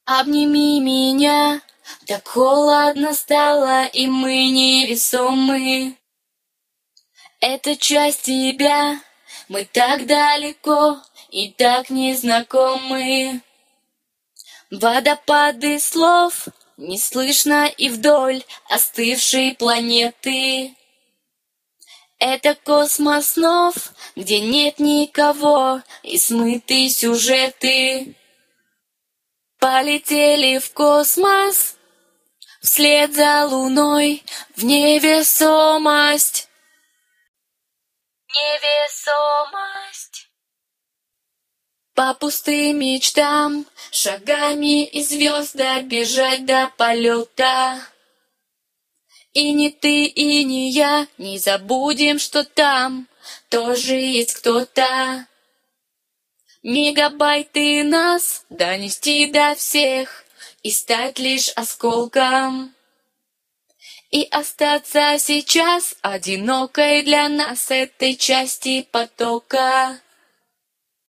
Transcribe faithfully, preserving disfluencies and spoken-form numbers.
Обними меня, так холодно стало, и мы невесомы. Это часть тебя, мы так далеко и так незнакомы. Водопады слов не слышно и вдоль остывшей планеты. Это космос снов, где нет никого, и смыты сюжеты. Полетели в космос, вслед за луной, в невесомость. Невесомость. По пустым мечтам, шагами и звезд добежать до полета. И не ты, и не я не забудем, что там тоже есть кто-то. Мегабайты нас донести до всех и стать лишь осколком. И остаться сейчас одинокой для нас этой части потока.